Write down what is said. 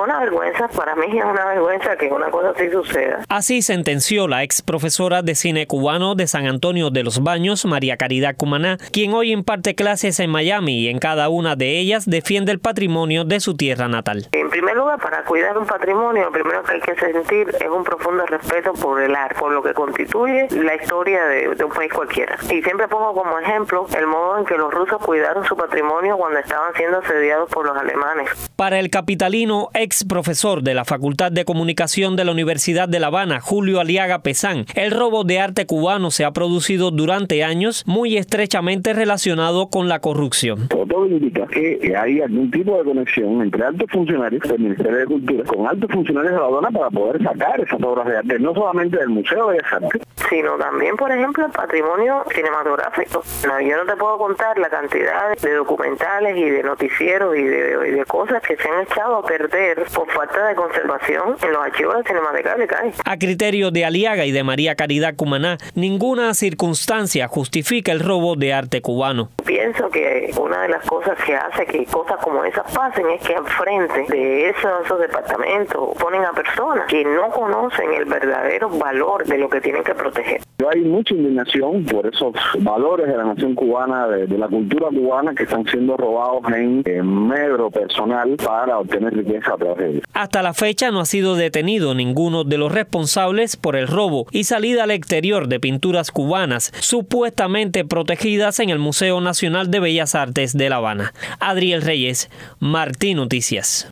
una vergüenza, para mí es una vergüenza que una cosa así suceda. Así sentenció la ex profesora de cine cubano de San Antonio de los Baños, María Caridad Cumaná, quien hoy imparte clases en Miami y en cada una de ellas defiende el patrimonio de su tierra natal. En primer lugar, para cuidar un patrimonio, lo primero que hay que sentir es un profundo respeto por el arte, por lo que constituye la historia de un país cualquiera. Y siempre pongo como ejemplo el modo en que los rusos cuidaron su patrimonio cuando estaban siendo asediados por los alemanes. Para el capitalino, ex profesor de la Facultad de Comunicación de la Universidad de La Habana, Julio Aliaga Pesán, el robo de arte cubano se ha producido durante años muy estrechamente relacionado con la corrupción. Todo indica que hay algún tipo de conexión entre altos funcionarios del Ministerio de Cultura con altos funcionarios de La Habana para poder sacar esas obras de arte, no solamente del Museo de Bellas Artes, sino también, por ejemplo, el patrimonio cinematográfico. No, yo no te puedo contar la cantidad de documentales y de noticieros y de cosas que se han echado a perder por falta de conservación en los archivos de Cinemateca que hay. A criterio de Aliaga y de María Caridad Cumaná, ninguna circunstancia justifica el robo de arte cubano. Pienso que una de las cosas que hace que cosas como esas pasen es que al frente de esos departamentos ponen a personas que no conocen el verdadero valor de lo que tienen que proteger. Hay mucha indignación por esos valores de la nación cubana, de la cultura cubana, que están siendo robados en medro personal para obtener riqueza a través de ellos. Hasta la fecha no ha sido detenido ninguno de los responsables por el robo y salida al exterior de pinturas cubanas supuestamente protegidas en el Museo Nacional de Bellas Artes de La Habana. Adriel Reyes, Martí Noticias.